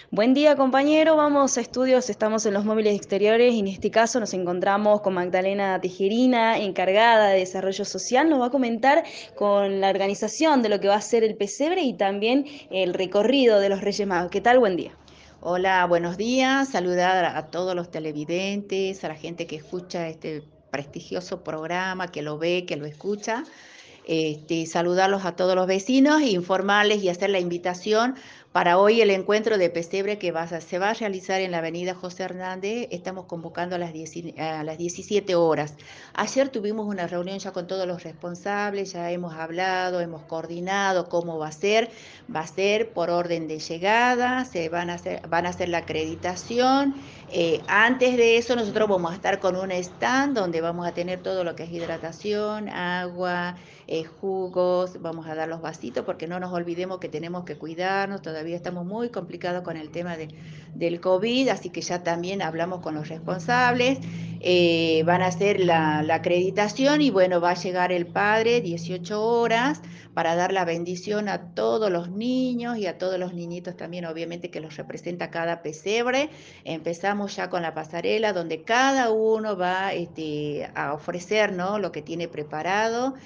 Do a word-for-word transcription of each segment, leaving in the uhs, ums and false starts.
Buen día, compañero. Vamos a estudios, estamos en los móviles exteriores y en este caso nos encontramos con Magdalena Tejerina, encargada de desarrollo social. Nos va a comentar con la organización de lo que va a ser el pesebre y también el recorrido de los Reyes Magos. ¿Qué tal? Buen día. Hola, buenos días. Saludar a todos los televidentes, a la gente que escucha este prestigioso programa, que lo ve, que lo escucha. Este, saludarlos a todos los vecinos, e informarles y hacer la invitación para hoy el encuentro de pesebre que va a- se va a realizar en la avenida José Hernández. Estamos convocando a las, diez a las diecisiete horas. Ayer tuvimos una reunión ya con todos los responsables, ya hemos hablado, hemos coordinado cómo va a ser. Va a ser por orden de llegada, se van a hacer, van a hacer la acreditación. Eh, antes de eso nosotros vamos a estar con un stand donde vamos a tener todo lo que es hidratación, agua, eh, jugos, vamos a dar los vasitos porque no nos olvidemos que tenemos que cuidarnos, todavía estamos muy complicados con el tema de, del COVID, así que ya también hablamos con los responsables. Eh, van a hacer la, la acreditación y bueno, va a llegar el padre dieciocho horas para dar la bendición a todos los niños y a todos los niñitos también, obviamente que los representa cada pesebre. Empezamos ya con la pasarela donde cada uno va este, a ofrecer, ¿no?, lo que tiene preparado.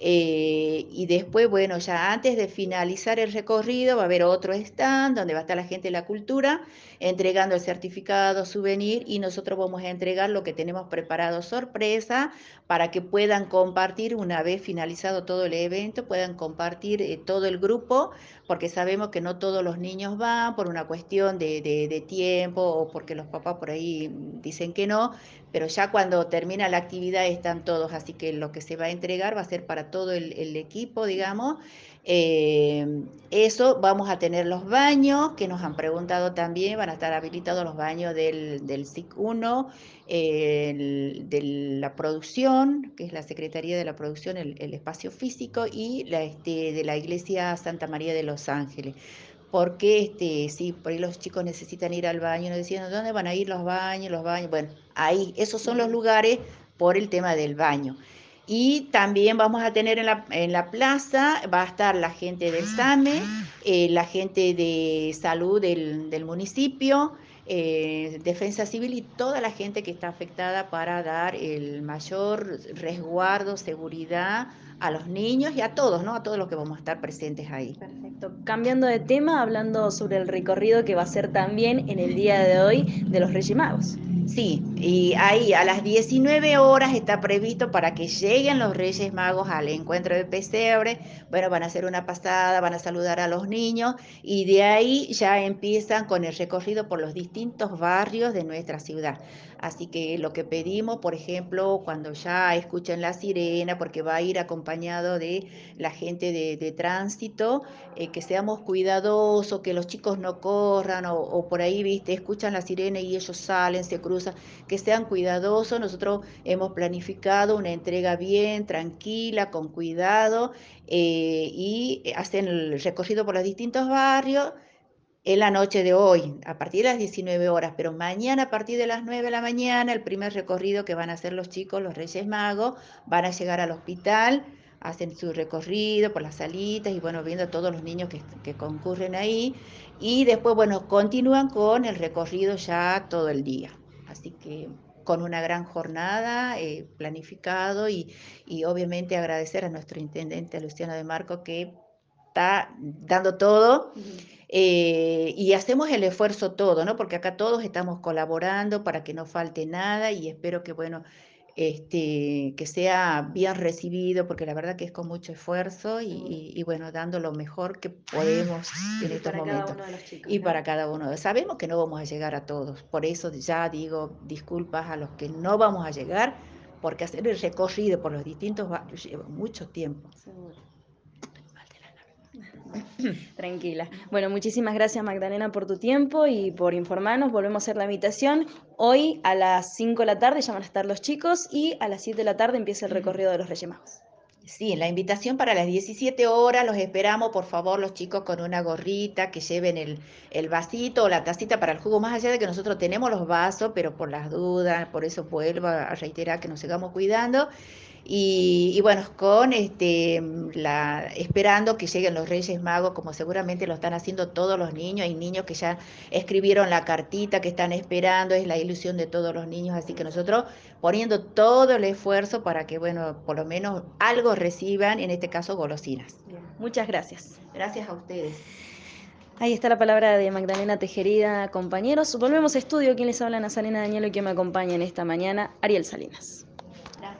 Eh, y después, bueno, ya antes de finalizar el recorrido va a haber otro stand donde va a estar la gente de la cultura entregando el certificado, souvenir, y nosotros vamos a entregar lo que tenemos preparado sorpresa para que puedan compartir una vez finalizado todo el evento, puedan compartir eh, todo el grupo, porque sabemos que no todos los niños van por una cuestión de, de, de tiempo o porque los papás por ahí dicen que no, pero ya cuando termina la actividad están todos, así que lo que se va a entregar va a ser para todo el, el equipo, digamos. Eh, eso, vamos a tener los baños, que nos han preguntado también, van a estar habilitados los baños del, del S I C uno, eh, el, de la producción, que es la Secretaría de la Producción, el, el espacio físico, y la, este, de la Iglesia Santa María de los Ángeles. Porque este, sí, por ahí los chicos necesitan ir al baño, nos decían, ¿dónde van a ir los baños? Los baños, bueno, ahí, esos son los lugares por el tema del baño. Y también vamos a tener en la, en la plaza, va a estar la gente del SAME, eh, la gente de salud del, del municipio, eh, defensa civil y toda la gente que está afectada para dar el mayor resguardo, seguridad a los niños y a todos, ¿no? A todos los que vamos a estar presentes ahí. Perfecto. Cambiando de tema, hablando sobre el recorrido que va a ser también en el día de hoy de los Reyes Magos. Sí, y ahí a las diecinueve horas está previsto para que lleguen los Reyes Magos al encuentro de pesebre. Bueno, van a hacer una pasada, van a saludar a los niños y de ahí ya empiezan con el recorrido por los distintos barrios de nuestra ciudad. Así que lo que pedimos, por ejemplo, cuando ya escuchen la sirena, porque va a ir acompañado de la gente de, de tránsito, eh, que seamos cuidadosos, que los chicos no corran o, o por ahí, viste, escuchan la sirena y ellos salen, se cruzan, que sean cuidadosos. Nosotros hemos planificado una entrega bien, tranquila, con cuidado, eh, y hacen el recorrido por los distintos barrios en la noche de hoy, a partir de las diecinueve horas, pero mañana a partir de las nueve de la mañana, el primer recorrido que van a hacer los chicos, los Reyes Magos, van a llegar al hospital, hacen su recorrido por las salitas y bueno, viendo a todos los niños que, que concurren ahí, y después, bueno, continúan con el recorrido ya todo el día. Así que con una gran jornada, eh, planificado y, y obviamente agradecer a nuestro intendente Luciano de Marco que está dando todo. Eh, y hacemos el esfuerzo todo, ¿no? Porque acá todos estamos colaborando para que no falte nada y espero que, bueno, este, que sea bien recibido, porque la verdad que es con mucho esfuerzo y, Seguro. y- y, bueno, dando lo mejor que podemos en Y estos para cada momentos. uno de los chicos, Y ¿no? para cada uno. Sabemos que no vamos a llegar a todos, por eso ya digo disculpas a los que no vamos a llegar, porque hacer el recorrido por los distintos barrios lleva mucho tiempo. Seguro. Tranquila. Bueno, muchísimas gracias Magdalena por tu tiempo y por informarnos. Volvemos a hacer la invitación. Hoy a las cinco de la tarde ya van a estar los chicos y a las siete de la tarde empieza el recorrido de los Reyes Magos. Sí, la invitación para las diecisiete horas, los esperamos, por favor, los chicos con una gorrita, que lleven el, el vasito o la tacita para el jugo, más allá de que nosotros tenemos los vasos, pero por las dudas, por eso vuelvo a reiterar que nos sigamos cuidando. Y, y bueno, con este, la, esperando que lleguen los Reyes Magos, como seguramente lo están haciendo todos los niños. Hay niños que ya escribieron la cartita que están esperando, es la ilusión de todos los niños, así que nosotros poniendo todo el esfuerzo para que, bueno, por lo menos algo reciban, en este caso golosinas. Bien, muchas gracias. Gracias a ustedes. Ahí está la palabra de Magdalena Tejerina, compañeros. Volvemos a estudio. Quien les habla, Nazarena Dañelo, y quien me acompaña en esta mañana, Ariel Salinas.